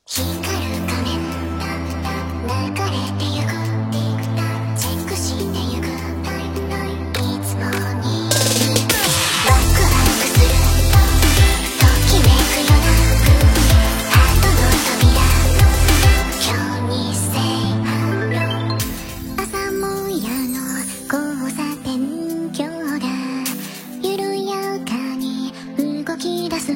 光る仮面流れてゆくチェックしてゆくいつもにワクワクするときめくよなハートの扉今日にせい朝もやの交差点今日が緩やかに動き出す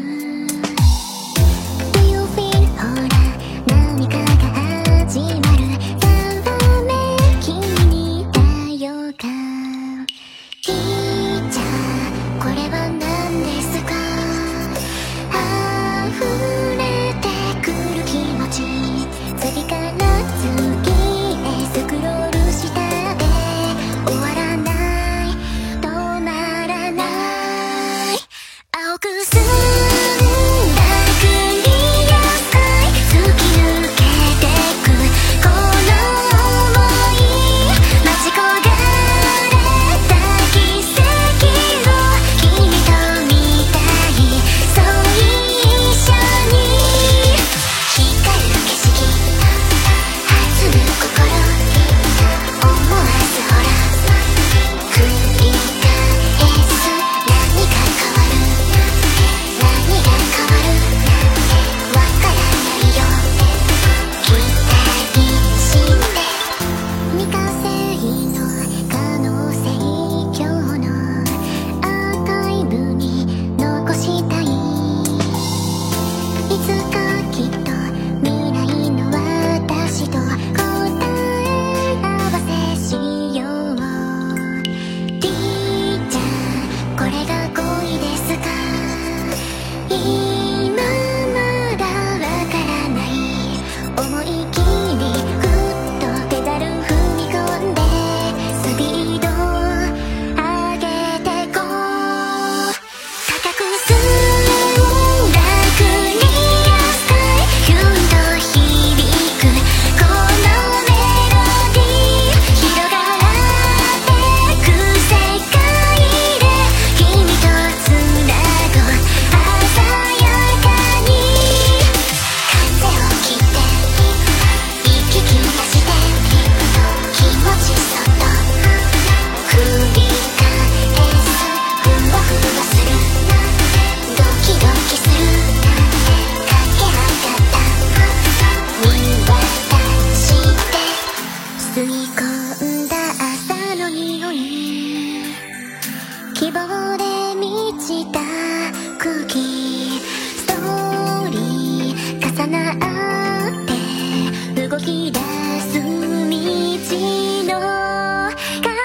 希望で満ちた空気ストーリー重なって動き出す道の彼方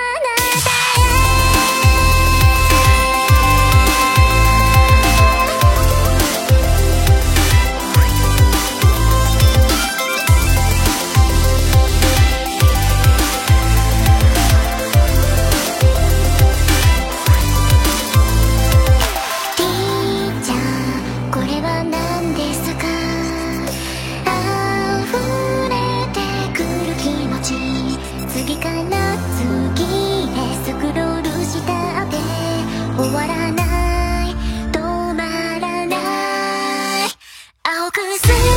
次から次へスクロールしたって終わらない止まらない青くす